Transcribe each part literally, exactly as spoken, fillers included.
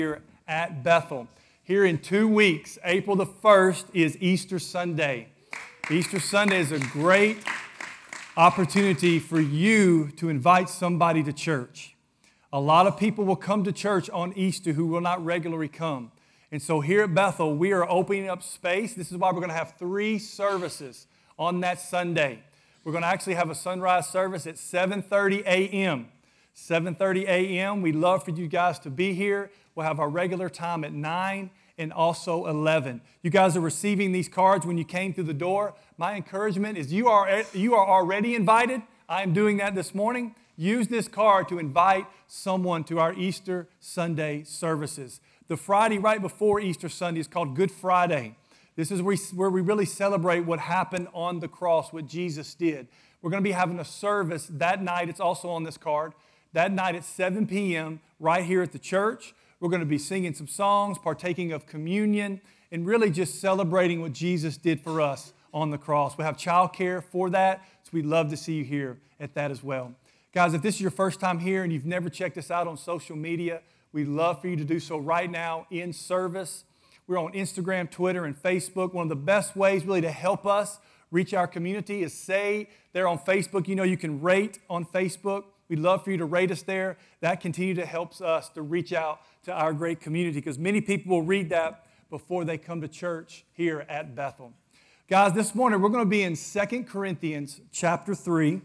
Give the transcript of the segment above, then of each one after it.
here at Bethel. Here in two weeks, April the first is Easter Sunday. Easter Sunday is a great opportunity for you to invite somebody to church. A lot of people will come to church on Easter who will not regularly come. And so here at Bethel, we are opening up space. This is why we're going to have three services on that Sunday. We're going to actually have a sunrise service at seven thirty a.m. seven thirty a.m. We'd love for you guys to be here. We'll have our regular time at nine and also eleven. You guys are receiving these cards when you came through the door. My encouragement is you are, you are already invited. I am doing that this morning. Use this card to invite someone to our Easter Sunday services. The Friday right before Easter Sunday is called Good Friday. This is where we really celebrate what happened on the cross, what Jesus did. We're going to be having a service that night. It's also on this card. That night at seven p.m. right here at the church. We're going to be singing some songs, partaking of communion, and really just celebrating what Jesus did for us on the cross. We have childcare for that, so we'd love to see you here at that as well. Guys, if this is your first time here and you've never checked us out on social media, we'd love for you to do so right now in service. We're on Instagram, Twitter, and Facebook. One of the best ways really to help us reach our community is say there on Facebook. You know you can rate on Facebook. We'd love for you to rate us there. That continues to help us to reach out to our great community because many people will read that before they come to church here at Bethel. Guys, this morning we're going to be in Second Corinthians chapter three.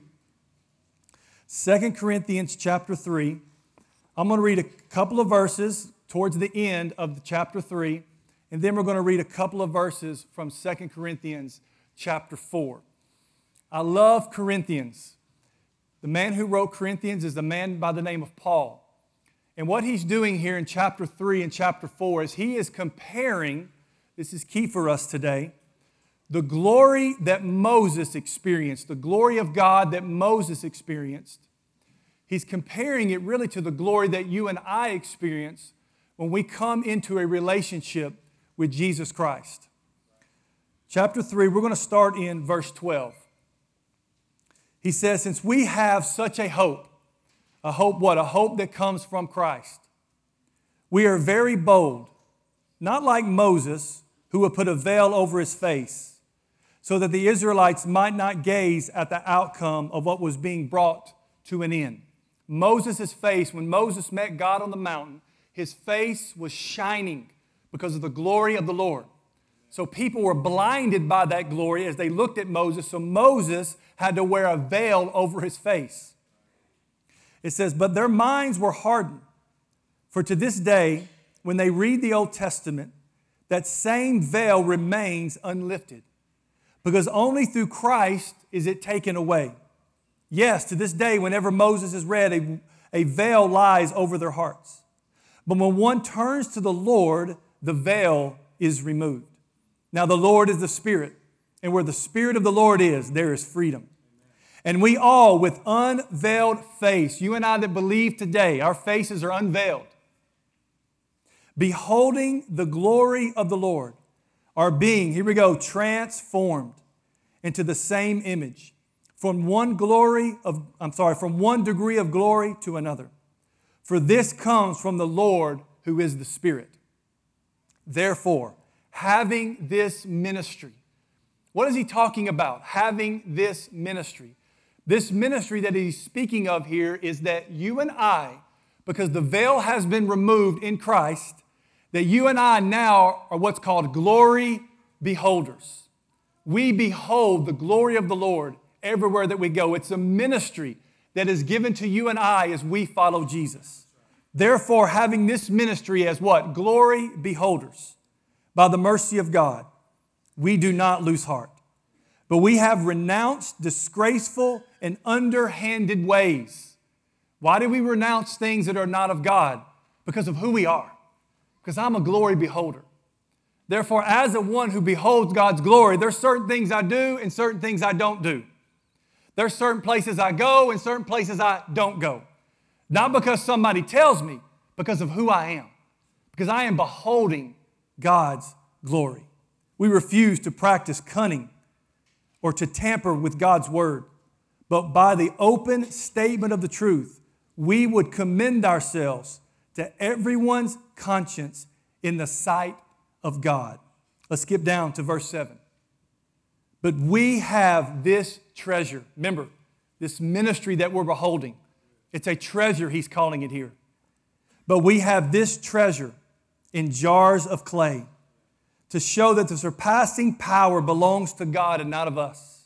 Second Corinthians chapter three. I'm going to read a couple of verses towards the end of the chapter three, and then we're going to read a couple of verses from Second Corinthians chapter four. I love Corinthians. The man who wrote Corinthians is a man by the name of Paul. And what he's doing here in chapter three and chapter four is he is comparing, this is key for us today, the glory that Moses experienced, the glory of God that Moses experienced. He's comparing it really to the glory that you and I experience when we come into a relationship with Jesus Christ. Chapter three, we're going to start in verse twelve. He says, since we have such a hope, a hope what? A hope that comes from Christ. We are very bold, not like Moses, who would put a veil over his face, so that the Israelites might not gaze at the outcome of what was being brought to an end. Moses' face, when Moses met God on the mountain, his face was shining because of the glory of the Lord. So people were blinded by that glory as they looked at Moses. So Moses had to wear a veil over his face. It says, but their minds were hardened. For to this day, when they read the Old Testament, that same veil remains unlifted. Because only through Christ is it taken away. Yes, to this day, whenever Moses is read, a, a veil lies over their hearts. But when one turns to the Lord, the veil is removed. Now the Lord is the Spirit, and where the Spirit of the Lord is, there is freedom. And we all, with unveiled face, you and I that believe today, our faces are unveiled, beholding the glory of the Lord, are being, here we go, transformed into the same image, from one glory of, I'm sorry, from one degree of glory to another. For this comes from the Lord who is the Spirit. Therefore, having this ministry, what is he talking about? Having this ministry. This ministry that he's speaking of here is that you and I, because the veil has been removed in Christ, that you and I now are what's called glory beholders. We behold the glory of the Lord everywhere that we go. It's a ministry that is given to you and I as we follow Jesus. Therefore, having this ministry as what? Glory beholders. By the mercy of God, we do not lose heart. But we have renounced disgraceful and underhanded ways. Why do we renounce things that are not of God? Because of who we are. Because I'm a glory beholder. Therefore, as a one who beholds God's glory, there's certain things I do and certain things I don't do. There's certain places I go and certain places I don't go. Not because somebody tells me, because of who I am. Because I am beholding God's glory. We refuse to practice cunning or to tamper with God's word, but by the open statement of the truth, we would commend ourselves to everyone's conscience in the sight of God. Let's skip down to verse seven. But we have this treasure. Remember, this ministry that we're beholding. It's a treasure, he's calling it here. But we have this treasure in jars of clay to show that the surpassing power belongs to God and not of us.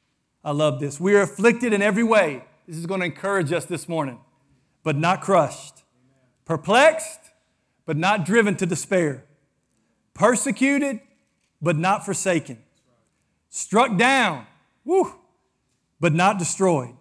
I love this. We are afflicted in every way. This is going to encourage us this morning, but not crushed. Perplexed, but not driven to despair. Persecuted, but not forsaken. Struck down, woo, but not destroyed.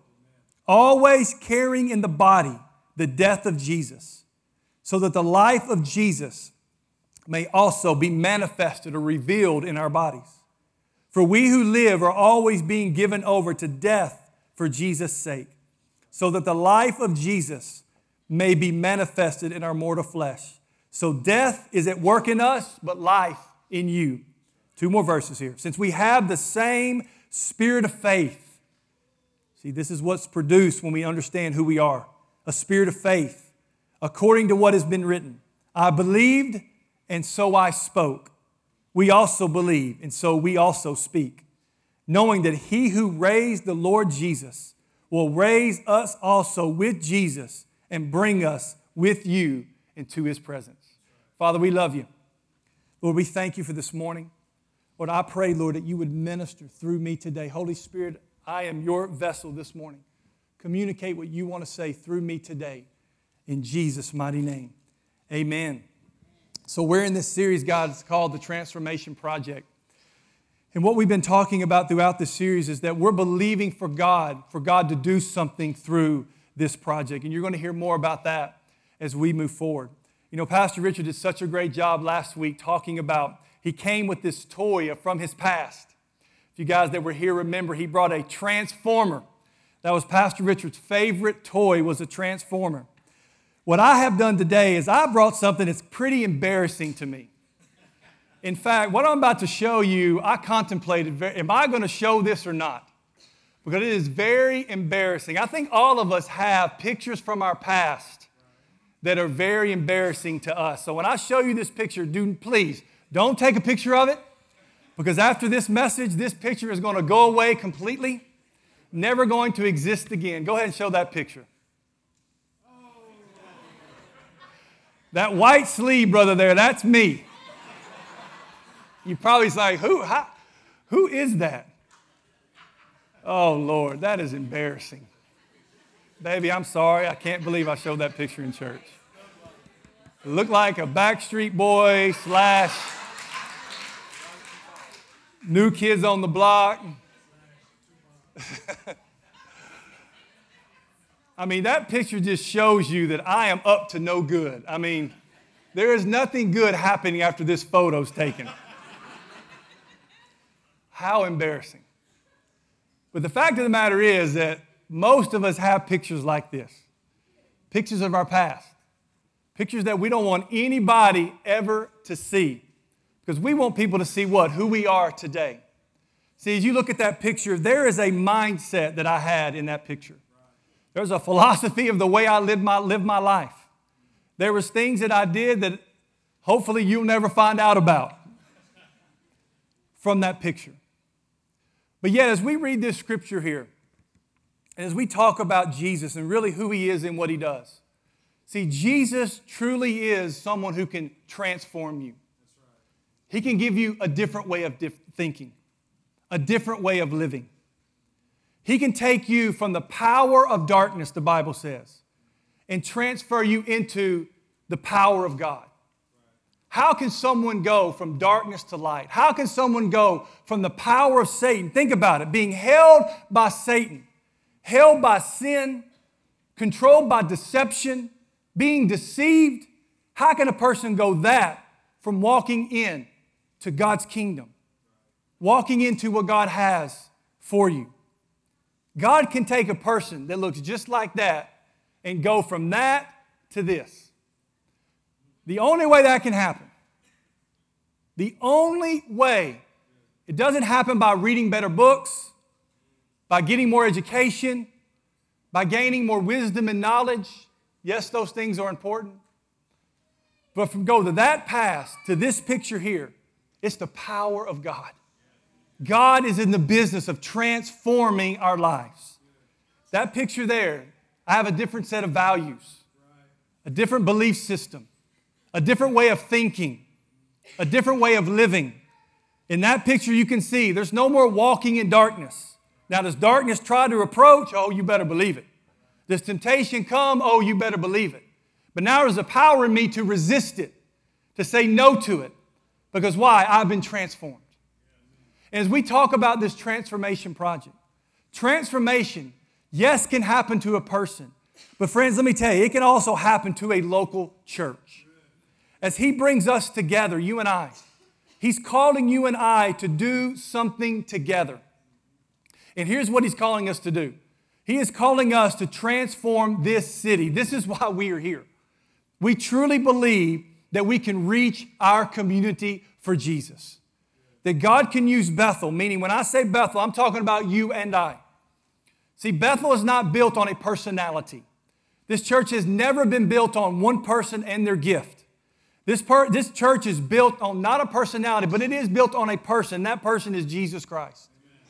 Always carrying in the body the death of Jesus, so that the life of Jesus may also be manifested or revealed in our bodies. For we who live are always being given over to death for Jesus' sake, so that the life of Jesus may be manifested in our mortal flesh. So death is at work in us, but life in you. Two more verses here. Since we have the same spirit of faith. See, this is what's produced when we understand who we are. A spirit of faith, according to what has been written. I believed, and so I spoke. We also believe, and so we also speak, knowing that he who raised the Lord Jesus will raise us also with Jesus and bring us with you into his presence. Father, we love you. Lord, we thank you for this morning. Lord, I pray, Lord, that you would minister through me today. Holy Spirit, I am your vessel this morning. Communicate what you want to say through me today. In Jesus' mighty name, amen. So we're in this series, God, it's called The Transformation Project. And what we've been talking about throughout this series is that we're believing for God, for God to do something through this project. And you're going to hear more about that as we move forward. You know, Pastor Richard did such a great job last week talking about, he came with this toy from his past. If you guys that were here remember, he brought a transformer. That was Pastor Richard's favorite toy, was a transformer. What I have done today is I brought something that's pretty embarrassing to me. In fact, what I'm about to show you, I contemplated, am I going to show this or not? Because it is very embarrassing. I think all of us have pictures from our past that are very embarrassing to us. So when I show you this picture, do please, don't take a picture of it, because after this message, this picture is going to go away completely, never going to exist again. Go ahead and show that picture. That white sleeve, brother, there, that's me. You probably say, who, how, who is that? Oh, Lord, that is embarrassing. Baby, I'm sorry. I can't believe I showed that picture in church. It looked like a Backstreet Boy slash New Kids on the Block. I mean, that picture just shows you that I am up to no good. I mean, there is nothing good happening after this photo's taken. How embarrassing. But the fact of the matter is that most of us have pictures like this. Pictures of our past. Pictures that we don't want anybody ever to see. Because we want people to see what? Who we are today. See, as you look at that picture, there is a mindset that I had in that picture. There's a philosophy of the way I lived my, lived my life. There was things that I did that hopefully you'll never find out about from that picture. But yet, as we read this scripture here, and as we talk about Jesus and really who he is and what he does, see, Jesus truly is someone who can transform you. He can give you a different way of dif- thinking, a different way of living. He can take you from the power of darkness, the Bible says, and transfer you into the power of God. How can someone go from darkness to light? How can someone go from the power of Satan? Think about it, being held by Satan, held by sin, controlled by deception, being deceived. How can a person go that from walking in to God's kingdom, walking into what God has for you? God can take a person that looks just like that and go from that to this. The only way that can happen, the only way, it doesn't happen by reading better books, by getting more education, by gaining more wisdom and knowledge. Yes, those things are important. But from go to that past to this picture here, it's the power of God. God is in the business of transforming our lives. That picture there, I have a different set of values, a different belief system, a different way of thinking, a different way of living. In that picture, you can see there's no more walking in darkness. Now, does darkness try to approach? Oh, you better believe it. Does temptation come? Oh, you better believe it. But now there's a power in me to resist it, to say no to it. Because why? I've been transformed. And as we talk about this transformation project, transformation, yes, can happen to a person. But friends, let me tell you, it can also happen to a local church. As He brings us together, you and I, He's calling you and I to do something together. And here's what He's calling us to do. He is calling us to transform this city. This is why we are here. We truly believe that we can reach our community for Jesus. That God can use Bethel, meaning when I say Bethel, I'm talking about you and I. See, Bethel is not built on a personality. This church has never been built on one person and their gift. This, per, this church is built on not a personality, but it is built on a person. That person is Jesus Christ.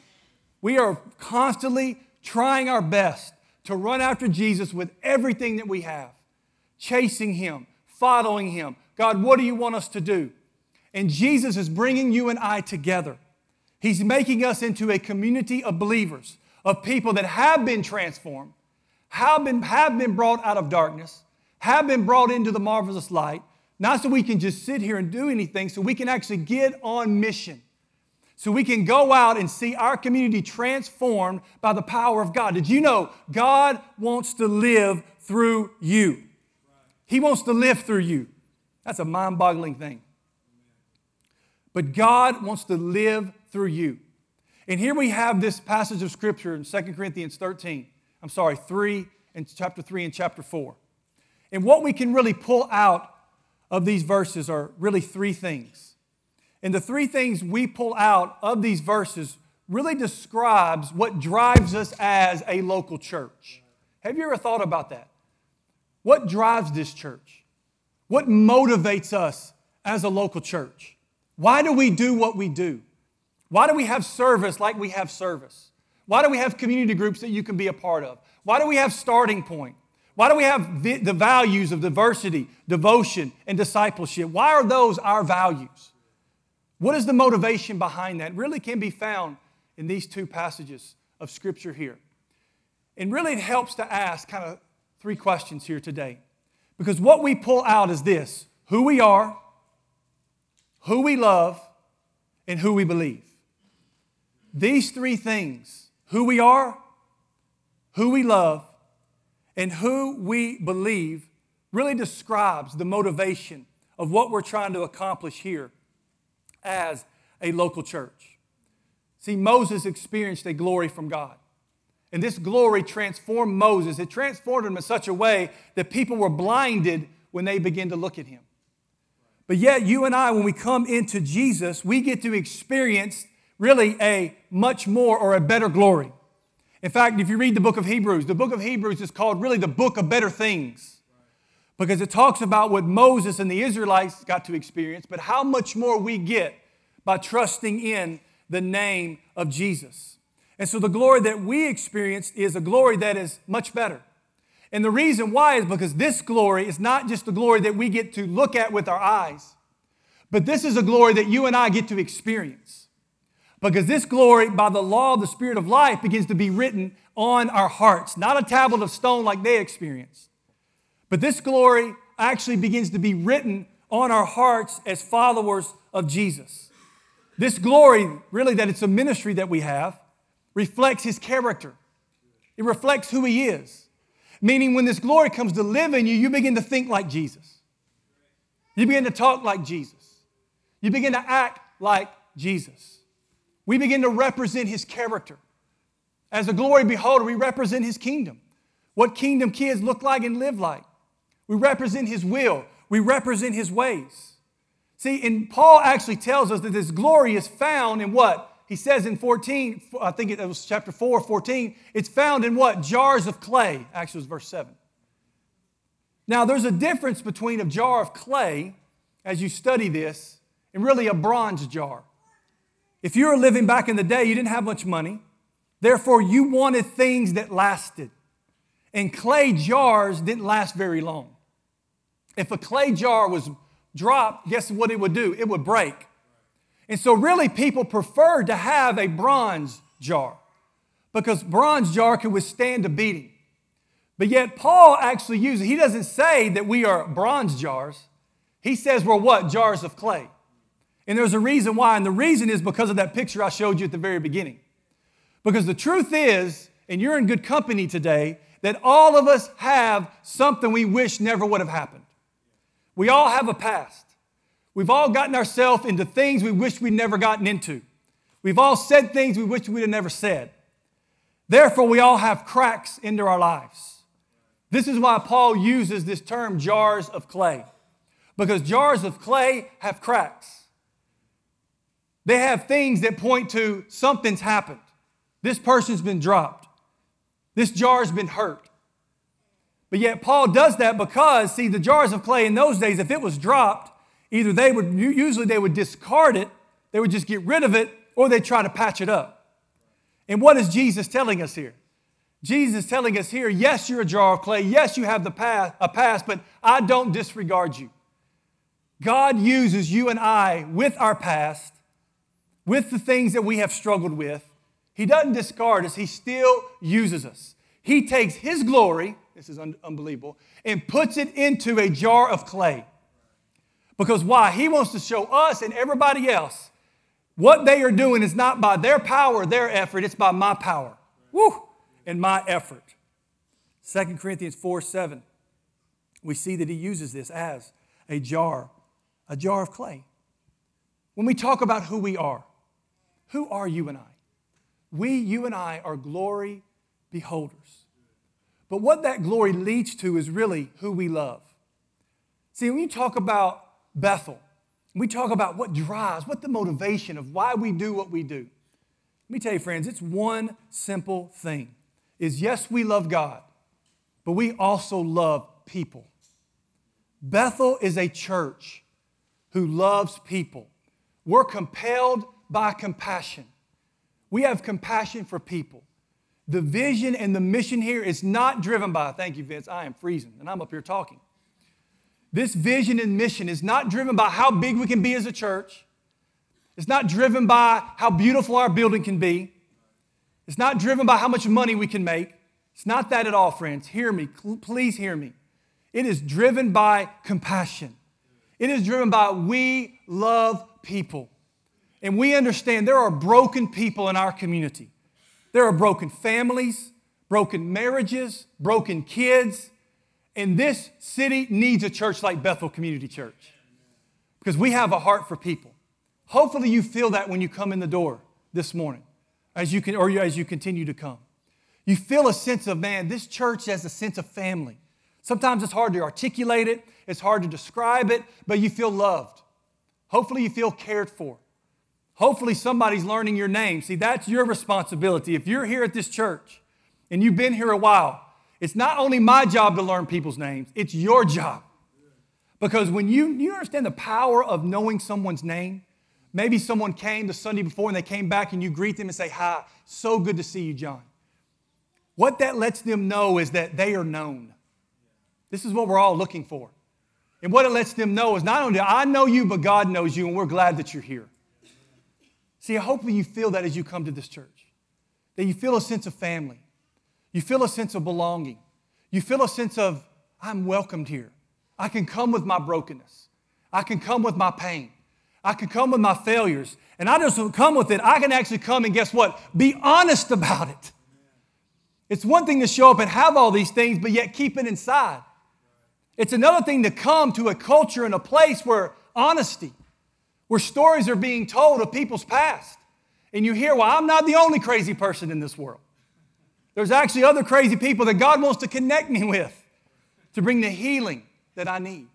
We are constantly trying our best to run after Jesus with everything that we have, chasing Him, following Him. God, what do you want us to do? And Jesus is bringing you and I together. He's making us into a community of believers, of people that have been transformed, have been, have been brought out of darkness, have been brought into the marvelous light, not so we can just sit here and do anything, so we can actually get on mission. So we can go out and see our community transformed by the power of God. Did you know God wants to live through you? He wants to live through you. That's a mind-boggling thing. But God wants to live through you. And here we have this passage of Scripture in Second Corinthians thirteen. I'm sorry, three and chapter three and chapter four. And what we can really pull out of these verses are really three things. And the three things we pull out of these verses really describes what drives us as a local church. Have you ever thought about that? What drives this church? What motivates us as a local church? Why do we do what we do? Why do we have service like we have service? Why do we have community groups that you can be a part of? Why do we have Starting Point? Why do we have the, the values of diversity, devotion, and discipleship? Why are those our values? What is the motivation behind that? It really can be found in these two passages of Scripture here. And really it helps to ask kind of three questions here today. Because what we pull out is this: who we are, who we love, and who we believe. These three things, who we are, who we love, and who we believe, really describes the motivation of what we're trying to accomplish here as a local church. See, Moses experienced a glory from God. And this glory transformed Moses. It transformed him in such a way that people were blinded when they began to look at him. But yet, you and I, when we come into Jesus, we get to experience really a much more or a better glory. In fact, if you read the book of Hebrews, the book of Hebrews is called really the book of better things. Because it talks about what Moses and the Israelites got to experience, but how much more we get by trusting in the name of Jesus. And so the glory that we experienced is a glory that is much better. And the reason why is because this glory is not just the glory that we get to look at with our eyes, but this is a glory that you and I get to experience. Because this glory, by the law of the Spirit of life, begins to be written on our hearts, not a tablet of stone like they experienced. But this glory actually begins to be written on our hearts as followers of Jesus. This glory, really that it's a ministry that we have, reflects His character. It reflects who He is. Meaning when this glory comes to live in you, you begin to think like Jesus. You begin to talk like Jesus. You begin to act like Jesus. We begin to represent His character. As a glory beholder, we represent His kingdom. What kingdom kids look like and live like. We represent His will. We represent His ways. See, and Paul actually tells us that this glory is found in what? He says in fourteen, I think it was chapter four, fourteen, it's found in what? Jars of clay. Actually, it was verse seven. Now, there's a difference between a jar of clay, as you study this, and really a bronze jar. If you were living back in the day, you didn't have much money. Therefore, you wanted things that lasted. And clay jars didn't last very long. If a clay jar was dropped, guess what it would do? It would break. And so really people preferred to have a bronze jar because bronze jar can withstand a beating. But yet Paul actually uses, he doesn't say that we are bronze jars. He says we're what? Jars of clay. And there's a reason why, and the reason is because of that picture I showed you at the very beginning. Because the truth is, and you're in good company today, that all of us have something we wish never would have happened. We all have a past. We've all gotten ourselves into things we wish we'd never gotten into. We've all said things we wish we'd have never said. Therefore, we all have cracks into our lives. This is why Paul uses this term, jars of clay. Because jars of clay have cracks. They have things that point to something's happened. This person's been dropped. This jar's been hurt. But yet Paul does that because, see, the jars of clay in those days, if it was dropped, either they would, usually they would discard it, they would just get rid of it, or they'd try to patch it up. And what is Jesus telling us here? Jesus is telling us here, yes, you're a jar of clay. Yes, you have the past, a past, but I don't disregard you. God uses you and I with our past, with the things that we have struggled with. He doesn't discard us. He still uses us. He takes His glory, this is un- unbelievable, and puts it into a jar of clay. Because why? He wants to show us and everybody else what they are doing is not by their power, their effort, it's by my power. Woo! And my effort. Second Corinthians four seven, we see that he uses this as a jar, a jar of clay. When we talk about who we are, who are you and I? We, you and I, are glory beholders. But what that glory leads to is really who we love. See, when you talk about Bethel, we talk about what drives, what the motivation of why we do what we do. Let me tell you, friends, it's one simple thing. Is yes, we love God, but we also love people. Bethel is a church who loves people. We're compelled by compassion. We have compassion for people. The vision and the mission here is not driven by, thank you, Vince, I am freezing, and I'm up here talking. This vision and mission is not driven by how big we can be as a church. It's not driven by how beautiful our building can be. It's not driven by how much money we can make. It's not that at all, friends. Hear me. Please hear me. It is driven by compassion. It is driven by we love people. And we understand there are broken people in our community. There are broken families, broken marriages, broken kids. And this city needs a church like Bethel Community Church because we have a heart for people. Hopefully you feel that when you come in the door this morning, as you can, or as you continue to come. You feel a sense of, man, this church has a sense of family. Sometimes it's hard to articulate it, it's hard to describe it, but you feel loved. Hopefully you feel cared for. Hopefully somebody's learning your name. See, that's your responsibility. If you're here at this church and you've been here a while, it's not only my job to learn people's names, it's your job. Because when you, you understand the power of knowing someone's name, maybe someone came the Sunday before and they came back and you greet them and say, hi, so good to see you, John. What that lets them know is that they are known. This is what we're all looking for. And what it lets them know is not only do I know you, but God knows you and we're glad that you're here. See, hopefully you feel that as you come to this church. That you feel a sense of family. You feel a sense of belonging. You feel a sense of, I'm welcomed here. I can come with my brokenness. I can come with my pain. I can come with my failures. And I just don't come with it. I can actually come and guess what? Be honest about it. It's one thing to show up and have all these things, but yet keep it inside. It's another thing to come to a culture and a place where honesty, where stories are being told of people's past. And you hear, well, I'm not the only crazy person in this world. There's actually other crazy people that God wants to connect me with to bring the healing that I need.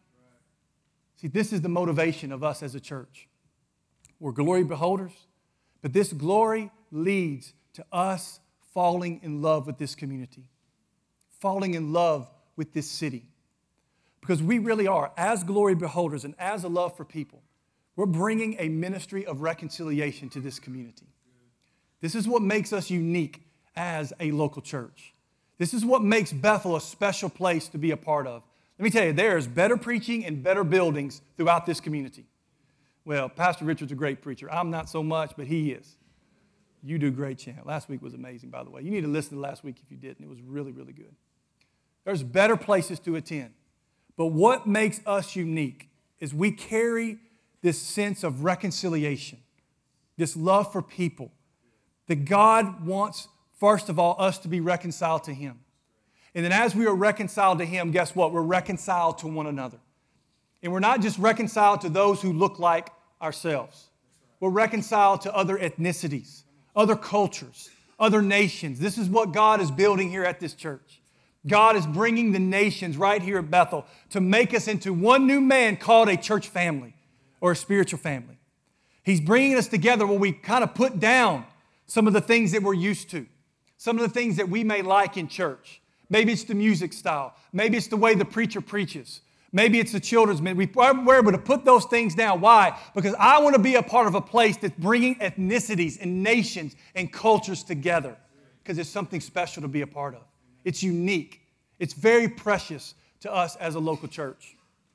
See, this is the motivation of us as a church. We're glory beholders, but this glory leads to us falling in love with this community, falling in love with this city. Because we really are, as glory beholders and as a love for people, we're bringing a ministry of reconciliation to this community. This is what makes us unique as a local church. This is what makes Bethel a special place to be a part of. Let me tell you, there's better preaching and better buildings throughout this community. Well, Pastor Richard's a great preacher. I'm not so much, but he is. You do great, Chan. Last week was amazing, by the way. You need to listen to last week if you didn't. It was really, really good. There's better places to attend. But what makes us unique is we carry this sense of reconciliation, this love for people, that God wants, first of all, us to be reconciled to Him. And then as we are reconciled to Him, guess what? We're reconciled to one another. And we're not just reconciled to those who look like ourselves. We're reconciled to other ethnicities, other cultures, other nations. This is what God is building here at this church. God is bringing the nations right here at Bethel to make us into one new man called a church family or a spiritual family. He's bringing us together where we kind of put down some of the things that we're used to, some of the things that we may like in church. Maybe it's the music style. Maybe it's the way the preacher preaches. Maybe it's the children's ministry. We're able to put those things down. Why? Because I want to be a part of a place that's bringing ethnicities and nations and cultures together because it's something special to be a part of. It's unique. It's very precious to us as a local church.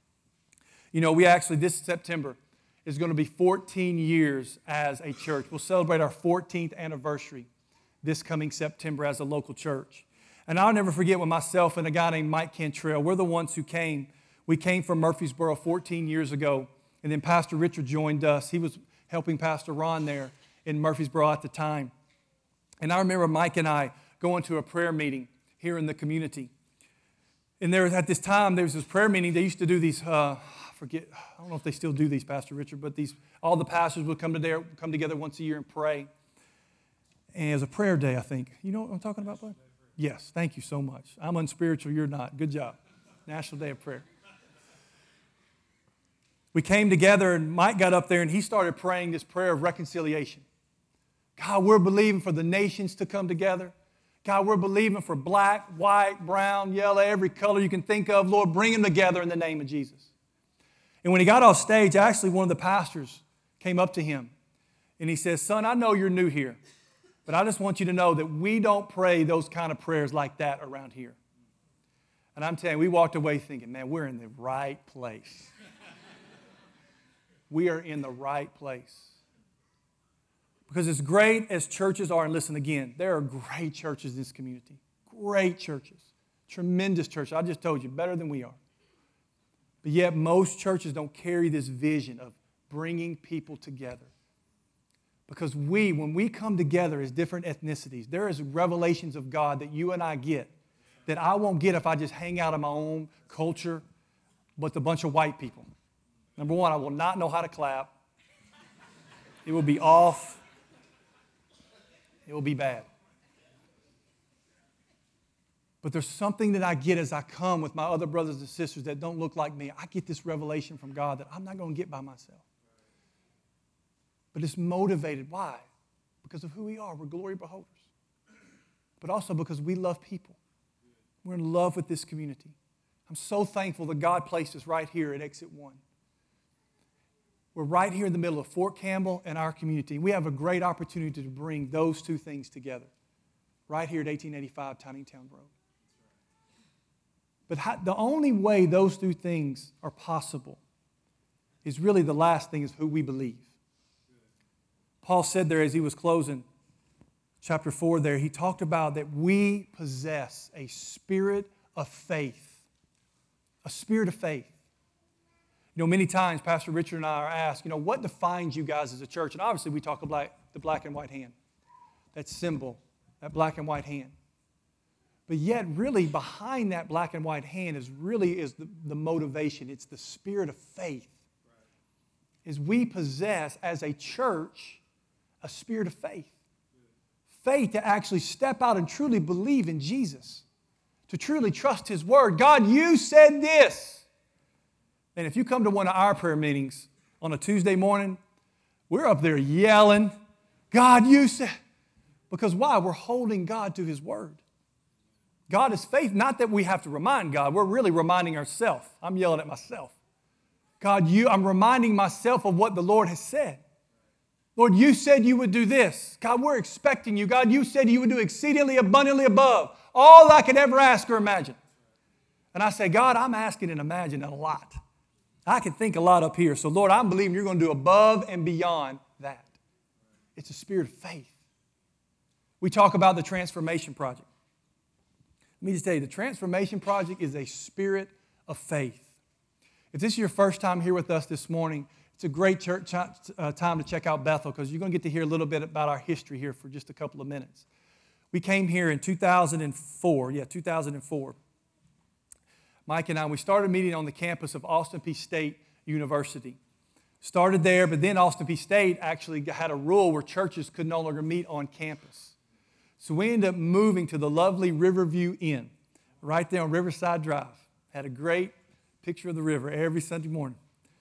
You know, we actually, this September is going to be fourteen years as a church. We'll celebrate our fourteenth anniversary this coming September as a local church. And I'll never forget when myself and a guy named Mike Cantrell, we're the ones who came. We came from Murfreesboro fourteen years ago, and then Pastor Richard joined us. He was helping Pastor Ron there in Murfreesboro at the time. And I remember Mike and I going to a prayer meeting here in the community. And there was, at this time, there was this prayer meeting. They used to do these, uh, I forget, I don't know if they still do these, Pastor Richard, but these, all the pastors would come, to there, come together once a year and pray. And it was a prayer day, I think. You know what I'm talking about, bud? Yes, thank you so much. I'm unspiritual, you're not. Good job. National Day of Prayer. We came together, and Mike got up there, and he started praying this prayer of reconciliation. God, we're believing for the nations to come together. God, we're believing for black, white, brown, yellow, every color you can think of. Lord, bring them together in the name of Jesus. And when he got off stage, actually one of the pastors came up to him, and he says, son, I know you're new here, but I just want you to know that we don't pray those kind of prayers like that around here. And I'm telling you, we walked away thinking, man, we're in the right place. We are in the right place. Because as great as churches are, and listen again, there are great churches in this community. Great churches. Tremendous churches. I just told you, better than we are. But yet most churches don't carry this vision of bringing people together. Because we, when we come together as different ethnicities, there is revelations of God that you and I get that I won't get if I just hang out in my own culture with a bunch of white people. Number one, I will not know how to clap. It will be off. It will be bad. But there's something that I get as I come with my other brothers and sisters that don't look like me. I get this revelation from God that I'm not going to get by myself. But it's motivated. Why? Because of who we are. We're glory beholders. But also because we love people. We're in love with this community. I'm so thankful that God placed us right here at Exit one. We're right here in the middle of Fort Campbell and our community. We have a great opportunity to bring those two things together right here at eighteen eighty-five Tiningtown Road. But how, the only way those two things are possible is really the last thing is who we believe. Paul said there as he was closing chapter four there, he talked about that we possess a spirit of faith. A spirit of faith. You know, many times Pastor Richard and I are asked, you know, what defines you guys as a church? And obviously we talk about the black and white hand. That symbol, that black and white hand. But yet really behind that black and white hand is really is the, the motivation. It's the spirit of faith. Is we possess as a church a spirit of faith. Faith to actually step out and truly believe in Jesus. To truly trust His Word. God, you said this. And if you come to one of our prayer meetings on a Tuesday morning, we're up there yelling, God, you said. Because why? We're holding God to His Word. God is faith, not that we have to remind God. We're really reminding ourselves. I'm yelling at myself. God, you, I'm reminding myself of what the Lord has said. Lord, you said you would do this. God, we're expecting you. God, you said you would do exceedingly abundantly above all I could ever ask or imagine. And I say, God, I'm asking and imagining a lot. I can think a lot up here. So, Lord, I'm believing you're going to do above and beyond that. It's a spirit of faith. We talk about the Transformation Project. Let me just tell you, the Transformation Project is a spirit of faith. If this is your first time here with us this morning, it's a great church, uh, time to check out Bethel because you're going to get to hear a little bit about our history here for just a couple of minutes. We came here in two thousand four. Yeah, two thousand four. Mike and I, we started meeting on the campus of Austin Peay State University. Started there, but then Austin Peay State actually had a rule where churches could no longer meet on campus. So we ended up moving to the lovely Riverview Inn right there on Riverside Drive. Had a great picture of the river every Sunday morning.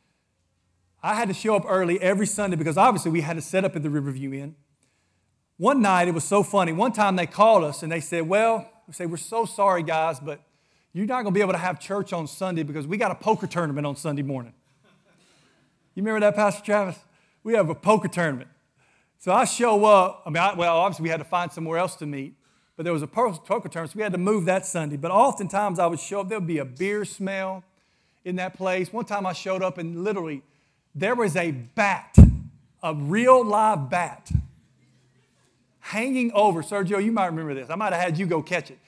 I had to show up early every Sunday because obviously we had to set up at the Riverview Inn. One night, it was so funny. One time they called us and they said, well, we say, we're so sorry, guys, but you're not going to be able to have church on Sunday because we got a poker tournament on Sunday morning. You remember that, Pastor Travis? We have a poker tournament. So I show up. I mean, I, well, obviously we had to find somewhere else to meet, but there was a poker tournament, so we had to move that Sunday. But oftentimes I would show up. There would be a beer smell in that place. One time I showed up and literally there was a bat, a real live bat, hanging over. Sergio, you might remember this. I might have had you go catch it.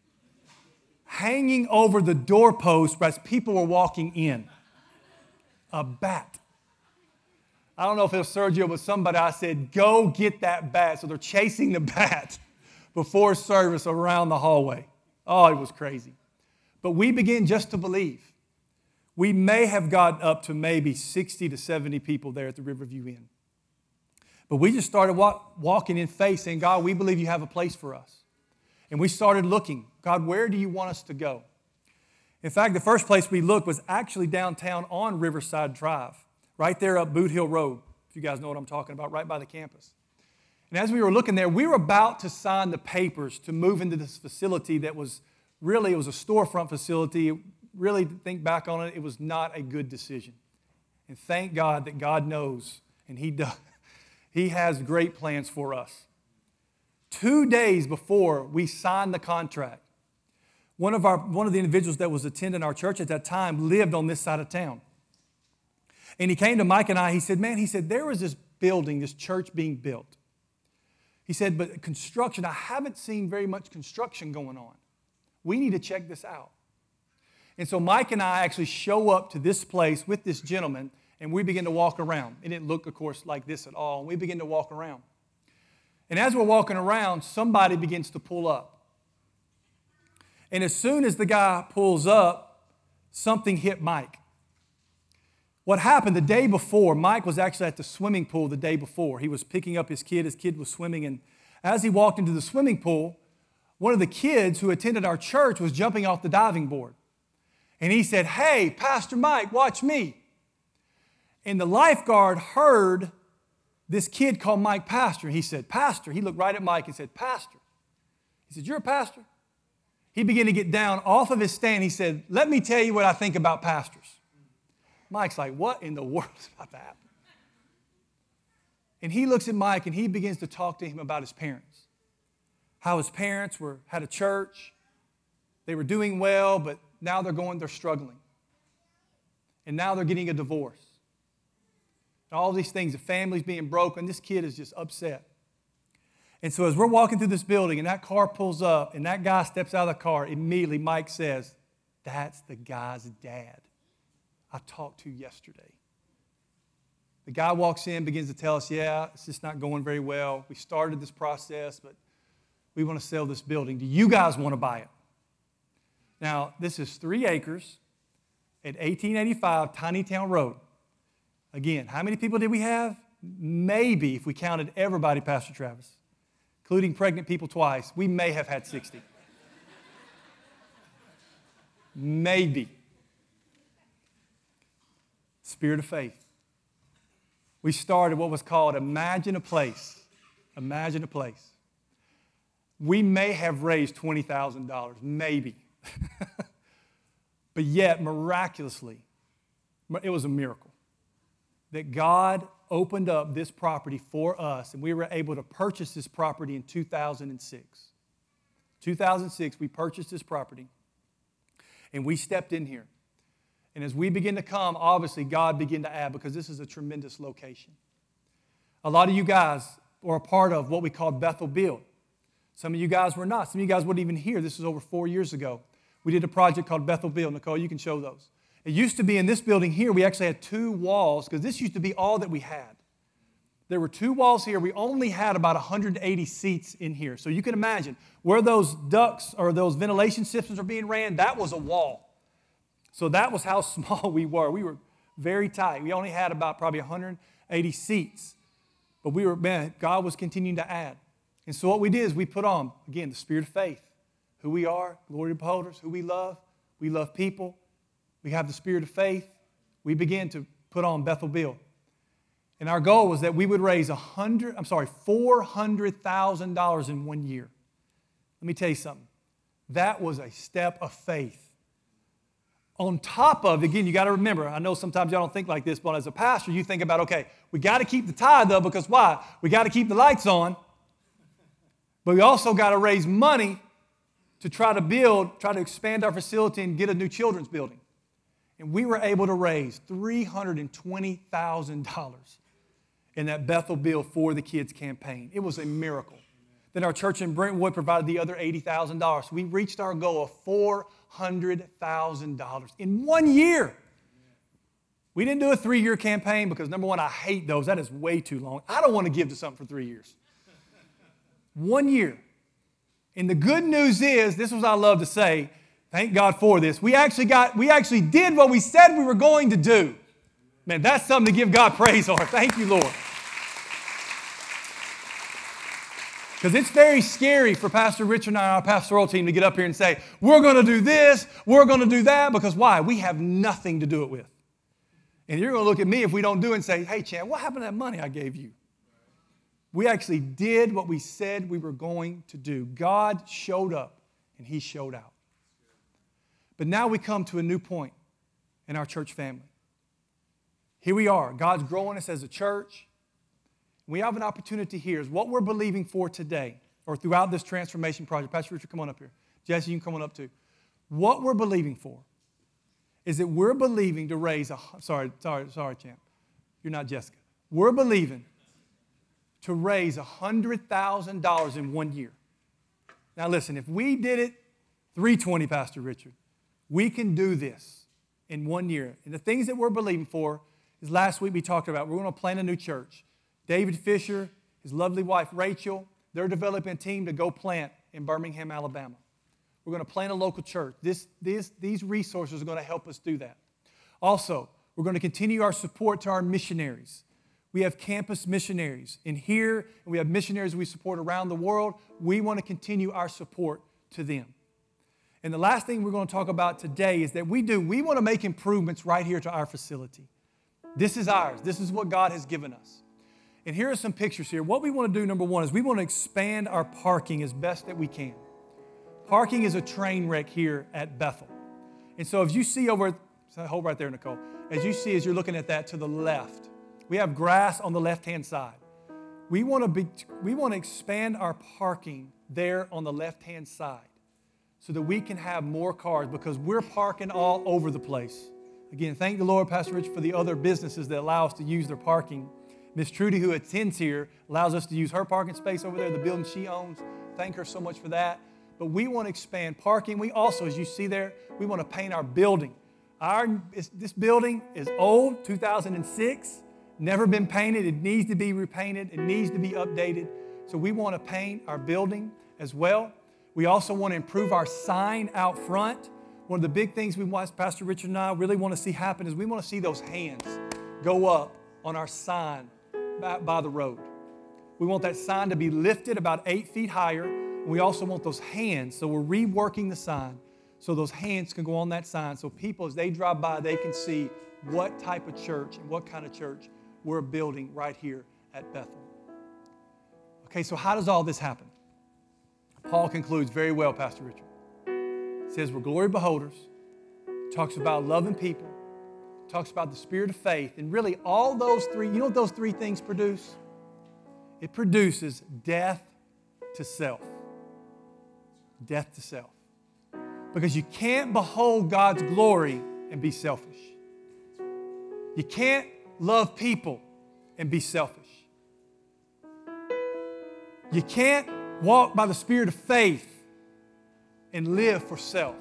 Hanging over the doorpost as people were walking in. A bat. I don't know if it was Sergio, but somebody, I said, go get that bat. So they're chasing the bat before service around the hallway. Oh, it was crazy. But we began just to believe. We may have gotten up to maybe sixty to seventy people there at the Riverview Inn. But we just started walk, walking in faith saying, God, we believe you have a place for us. And we started looking, God, where do you want us to go? In fact, the first place we looked was actually downtown on Riverside Drive, right there up Boot Hill Road, if you guys know what I'm talking about, right by the campus. And as we were looking there, we were about to sign the papers to move into this facility that was really, it was a storefront facility. Really, to think back on it, it was not a good decision. And thank God that God knows, and He does. He has great plans for us. Two days before we signed the contract, one of, our, one of the individuals that was attending our church at that time lived on this side of town. And he came to Mike and I, he said, man, he said, there was this building, this church being built. He said, but construction, I haven't seen very much construction going on. We need to check this out. And so Mike and I actually show up to this place with this gentleman, and we begin to walk around. It didn't look, of course, like this at all. And we begin to walk around. And as we're walking around, somebody begins to pull up. And as soon as the guy pulls up, something hit Mike. What happened the day before, Mike was actually at the swimming pool the day before. He was picking up his kid. His kid was swimming. And as he walked into the swimming pool, one of the kids who attended our church was jumping off the diving board. And he said, hey, Pastor Mike, watch me. And the lifeguard heard this kid call Mike Pastor. He said, Pastor. He looked right at Mike and said, Pastor. He said, you're a pastor? He began to get down off of his stand. He said, let me tell you what I think about pastors. Mike's like, what in the world is about to happen? And he looks at Mike and he begins to talk to him about his parents. How his parents were had a church. They were doing well, but now they're going, they're struggling. And now they're getting a divorce. And all these things, the family's being broken. This kid is just upset. And so as we're walking through this building and that car pulls up and that guy steps out of the car, immediately Mike says, that's the guy's dad I talked to yesterday. The guy walks in, begins to tell us, yeah, it's just not going very well. We started this process, but we want to sell this building. Do you guys want to buy it? Now, this is three acres at eighteen eighty-five Tiny Town Road. Again, how many people did we have? Maybe, if we counted everybody, Pastor Travis, including pregnant people twice, we may have had sixty. Maybe. Spirit of faith. We started what was called Imagine a Place. Imagine a Place. we may have raised twenty thousand dollars, maybe. But yet, miraculously, it was a miracle that God opened up this property for us, and we were able to purchase this property in two thousand six. two thousand six, we purchased this property, and we stepped in here. And as we begin to come, obviously, God began to add, because this is a tremendous location. A lot of you guys were a part of what we called Bethel Build. Some of you guys were not. Some of you guys weren't even here. This was over four years ago. We did a project called Bethel Build. Nicole, you can show those. It used to be in this building here, we actually had two walls, because this used to be all that we had. There were two walls here. We only had about one hundred eighty seats in here. So you can imagine where those ducts or those ventilation systems are being ran, that was a wall. So that was how small we were. We were very tight. We only had about probably one hundred eighty seats. But we were, man, God was continuing to add. And so what we did is we put on, again, the spirit of faith. Who we are, glory beholders, who we love. We love people. We have the spirit of faith. We began to put on Bethel Build. And our goal was that we would raise a hundred, I'm sorry, four hundred thousand dollars in one year. Let me tell you something. That was a step of faith. On top of, again, you got to remember, I know sometimes y'all don't think like this, but as a pastor, you think about, okay, we got to keep the tithe up, because why? We got to keep the lights on. But we also got to raise money to try to build, try to expand our facility and get a new children's building. And we were able to raise three hundred twenty thousand dollars in that Bethel Build for the Kids campaign. It was a miracle. Then our church in Brentwood provided the other eighty thousand dollars. So we reached our goal of four hundred thousand dollars in one year. We didn't do a three-year campaign because, number one, I hate those. That is way too long. I don't want to give to something for three years. One year. And the good news is, this is what I love to say, thank God for this, we actually got, we actually did what we said we were going to do. Man, that's something to give God praise for. Thank you, Lord. Because it's very scary for Pastor Richard and I, our pastoral team, to get up here and say, we're going to do this, we're going to do that, because why? We have nothing to do it with. And you're going to look at me if we don't do it and say, hey, Chan, what happened to that money I gave you? We actually did what we said we were going to do. God showed up, and He showed out. But now we come to a new point in our church family. Here we are. God's growing us as a church. We have an opportunity here. Is what we're believing for today, or throughout this transformation project. Pastor Richard, come on up here. Jesse, you can come on up too. What we're believing for is that we're believing to raise a, sorry, sorry, sorry, champ. You're not Jessica. We're believing to raise one hundred thousand dollars in one year. Now listen, if we did it three twenty, Pastor Richard, we can do this in one year. And the things that we're believing for is, last week we talked about, we're going to plant a new church. David Fisher, his lovely wife Rachel, they're developing a team to go plant in Birmingham, Alabama. We're going to plant a local church. This, this, these resources are going to help us do that. Also, we're going to continue our support to our missionaries. We have campus missionaries in here, and we have missionaries we support around the world. We want to continue our support to them. And the last thing we're going to talk about today is that we do, we want to make improvements right here to our facility. This is ours. This is what God has given us. And here are some pictures here. What we want to do, number one, is we want to expand our parking as best that we can. Parking is a train wreck here at Bethel. And so if you see over, hold right there, Nicole. As you see, as you're looking at that to the left, we have grass on the left-hand side. We want to be, we want to expand our parking there on the left-hand side so that we can have more cars, because we're parking all over the place. Again, thank the Lord, Pastor Rich, for the other businesses that allow us to use their parking. Miss Trudy, who attends here, allows us to use her parking space over there, the building she owns. Thank her so much for that. But we want to expand parking. We also, as you see there, we want to paint our building. Our, this building is old, two thousand six, never been painted. It needs to be repainted. It needs to be updated. So we want to paint our building as well. We also want to improve our sign out front. One of the big things we want, Pastor Richard and I really want to see happen, is we want to see those hands go up on our sign by, by the road. We want that sign to be lifted about eight feet higher. And we also want those hands, so we're reworking the sign, so those hands can go on that sign, so people, as they drive by, they can see what type of church and what kind of church we're building right here at Bethel. Okay, so how does all this happen? Paul concludes very well, Pastor Richard. He says we're glory beholders, talks about loving people, talks about the spirit of faith, and really all those three, you know what those three things produce? It produces death to self. Death to self. Because you can't behold God's glory and be selfish. You can't love people and be selfish. You can't walk by the spirit of faith and live for self.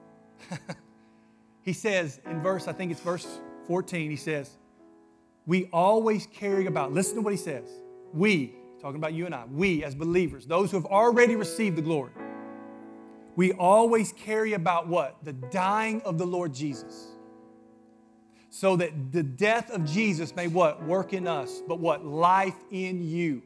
He says in verse, I think it's verse fourteen, he says, we always carry about, listen to what he says, we, talking about you and I, we as believers, those who have already received the glory, we always carry about what? The dying of the Lord Jesus. So that the death of Jesus may what? Work in us, but what? Life in you.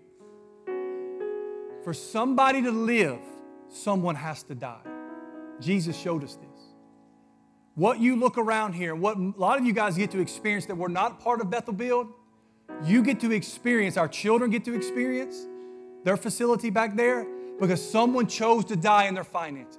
For somebody to live, someone has to die. Jesus showed us this. What you look around here, what a lot of you guys get to experience that we're not part of Bethel Build, you get to experience, our children get to experience their facility back there because someone chose to die in their finances.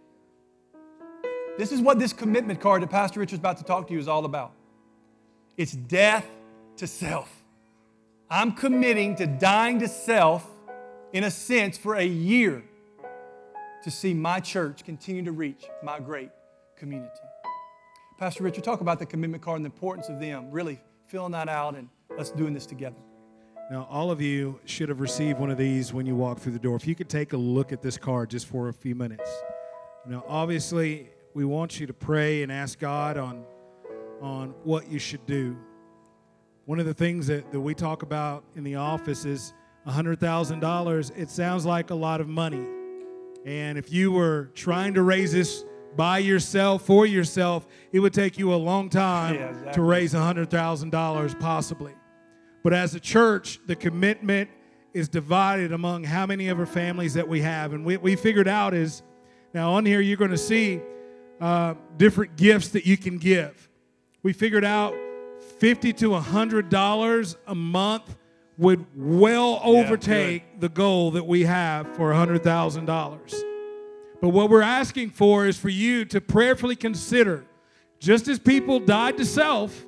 This is what this commitment card that Pastor Richard's about to talk to you is all about. It's death to self. I'm committing to dying to self in a sense for a year to see my church continue to reach my great community. Pastor Richard, talk about the commitment card and the importance of them, really filling that out and us doing this together. Now, all of you should have received one of these when you walk through the door. If you could take a look at this card just for a few minutes. Now, obviously, we want you to pray and ask God on, on what you should do. One of the things that, that we talk about in the office is one hundred thousand dollars. It sounds like a lot of money. And if you were trying to raise this by yourself, for yourself, it would take you a long time yeah, exactly. to raise one hundred thousand dollars possibly. But as a church, the commitment is divided among how many of our families that we have. And what we figured out is, now on here you're going to see uh, different gifts that you can give. We figured out fifty to one hundred dollars a month would well overtake yeah, the goal that we have for one hundred thousand dollars. But what we're asking for is for you to prayerfully consider, just as people died to self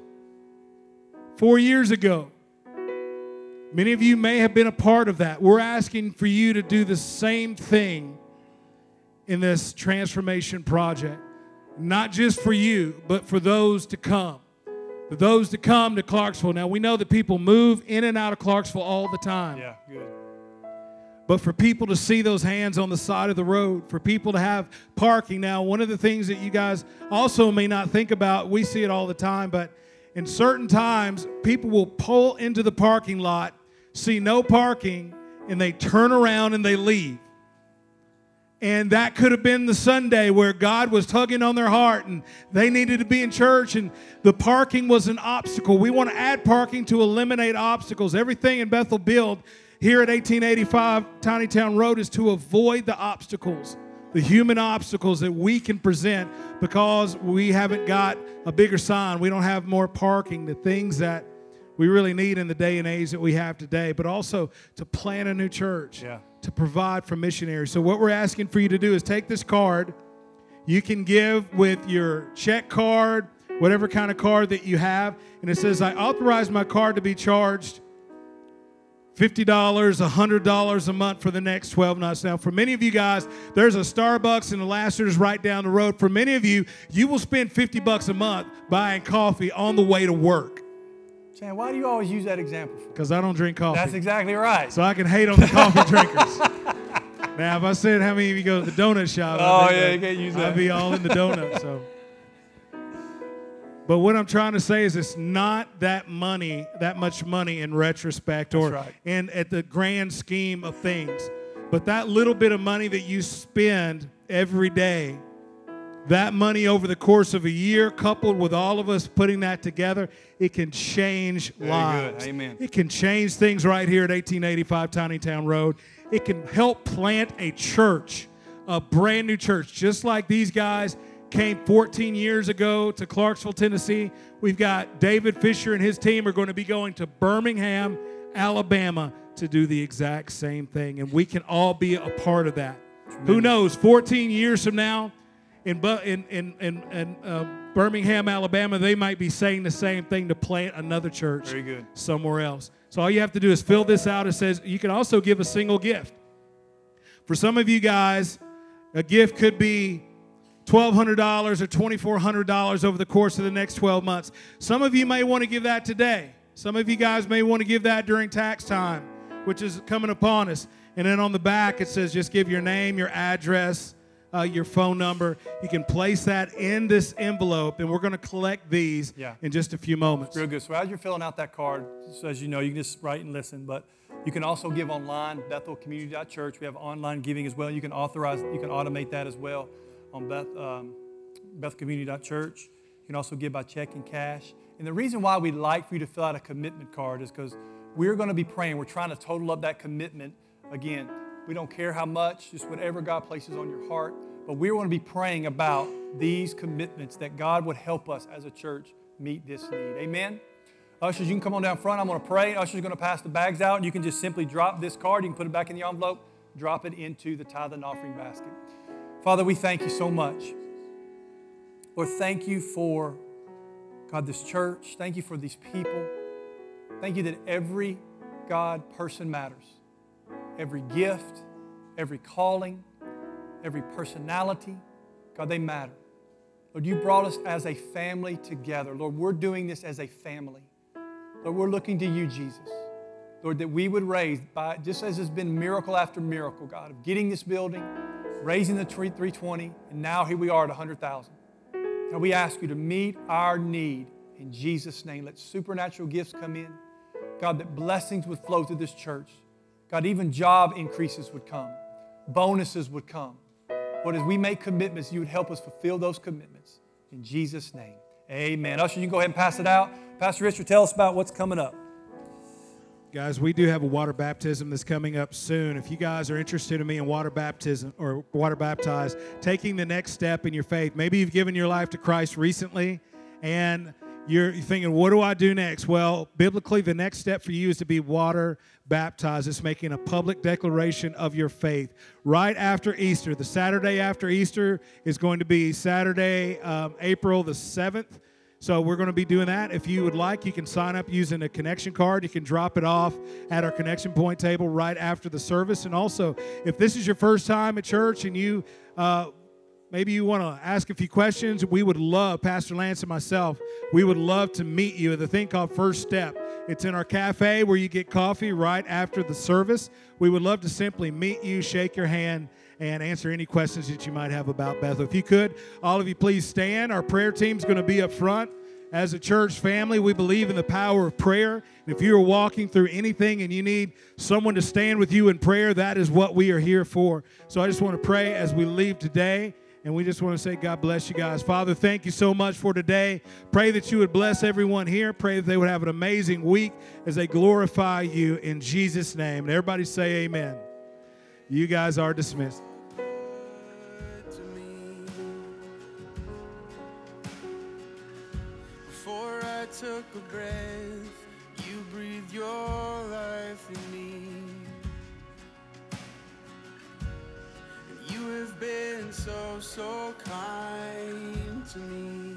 four years ago, many of you may have been a part of that. We're asking for you to do the same thing in this transformation project, not just for you, but for those to come. For those to come to Clarksville. Now, we know that people move in and out of Clarksville all the time. Yeah, good. But for people to see those hands on the side of the road, for people to have parking. Now, one of the things that you guys also may not think about, we see it all the time, but in certain times, people will pull into the parking lot, see no parking, and they turn around and they leave. And that could have been the Sunday where God was tugging on their heart and they needed to be in church and the parking was an obstacle. We want to add parking to eliminate obstacles. Everything in Bethel Build here at eighteen eighty-five Tiny Town Road is to avoid the obstacles, the human obstacles that we can present because we haven't got a bigger sign. We don't have more parking, the things that we really need in the day and age that we have today, but also to plant a new church. Yeah. To provide for missionaries. So what we're asking for you to do is take this card. You can give with your check card, whatever kind of card that you have, and it says, I authorize my card to be charged fifty dollars, one hundred dollars a month for the next twelve months. Now, for many of you guys, there's a Starbucks and the Lassiter's right down the road. For many of you, you will spend fifty bucks a month buying coffee on the way to work. Sam, why do you always use that example? Because I don't drink coffee. That's exactly right. So I can hate on the coffee drinkers. Now, if I said how many of you go to the donut shop, oh, yeah, you can't use that. I'd be all in the donut. So, but what I'm trying to say is it's not that money, that much money in retrospect or right. in at the grand scheme of things. But that little bit of money that you spend every day, that money over the course of a year, coupled with all of us putting that together, it can change Very lives. Good. Amen. It can change things right here at eighteen eighty-five Tiny Town Road. It can help plant a church, a brand new church, just like these guys came fourteen years ago to Clarksville, Tennessee. We've got David Fisher and his team are going to be going to Birmingham, Alabama to do the exact same thing, and we can all be a part of that. Who knows, fourteen years from now, in, in, in, in, in uh, Birmingham, Alabama, they might be saying the same thing to plant another church Very good. somewhere else. So all you have to do is fill this out. It says you can also give a single gift. For some of you guys, a gift could be twelve hundred dollars or twenty-four hundred dollars over the course of the next twelve months. Some of you may want to give that today. Some of you guys may want to give that during tax time, which is coming upon us. And then on the back, it says just give your name, your address, uh, your phone number. You can place that in this envelope, and we're going to collect these yeah. in just a few moments. Real good. So as you're filling out that card, so as you know, you can just write and listen, but you can also give online, Bethel Community dot Church. We have online giving as well. You can authorize, you can automate that as well on Beth, um, Bethel Community dot Church. You can also give by check and cash. And the reason why we'd like for you to fill out a commitment card is because we're going to be praying. We're trying to total up that commitment. Again, we don't care how much, just whatever God places on your heart. But we want to be praying about these commitments that God would help us as a church meet this need. Amen? Ushers, you can come on down front. I'm going to pray. Ushers are going to pass the bags out. And you can just simply drop this card. You can put it back in the envelope. Drop it into the tithe and offering basket. Father, we thank you so much. Lord, thank you for, God, this church. Thank you for these people. Thank you that every, God, person matters. Every gift, every calling, every personality, God, they matter. Lord, you brought us as a family together. Lord, we're doing this as a family. Lord, we're looking to you, Jesus. Lord, that we would raise, by just as has been miracle after miracle, God, of getting this building, raising the three twenty, and now here we are at one hundred thousand. God, we ask you to meet our need in Jesus' name. Let supernatural gifts come in. God, that blessings would flow through this church. God, even job increases would come. Bonuses would come. Lord, as we make commitments, you would help us fulfill those commitments. In Jesus' name, amen. Usher, you can go ahead and pass it out. Pastor Richard, tell us about what's coming up. Guys, we do have a water baptism that's coming up soon. If you guys are interested in being water baptism or water baptized, taking the next step in your faith, maybe you've given your life to Christ recently and you're thinking, what do I do next? Well, biblically, the next step for you is to be water baptized. It's making a public declaration of your faith. Right after Easter, the Saturday after Easter is going to be Saturday, um, April the seventh. So we're going to be doing that. If you would like, you can sign up using a connection card. You can drop it off at our connection point table right after the service. And also, if this is your first time at church and you uh, maybe you want to ask a few questions, we would love, Pastor Lance and myself, we would love to meet you at the thing called First Step. It's in our cafe where you get coffee right after the service. We would love to simply meet you, shake your hand, and answer any questions that you might have about Bethel. If you could, all of you please stand. Our prayer team's going to be up front. As a church family, we believe in the power of prayer. And if you are walking through anything and you need someone to stand with you in prayer, that is what we are here for. So I just want to pray as we leave today. And we just want to say, God bless you guys. Father, thank you so much for today. Pray that you would bless everyone here. Pray that they would have an amazing week as they glorify you in Jesus' name. And everybody say amen. You guys are dismissed. Before I took a breath, you breathed your life in me. And you have been so, so kind to me.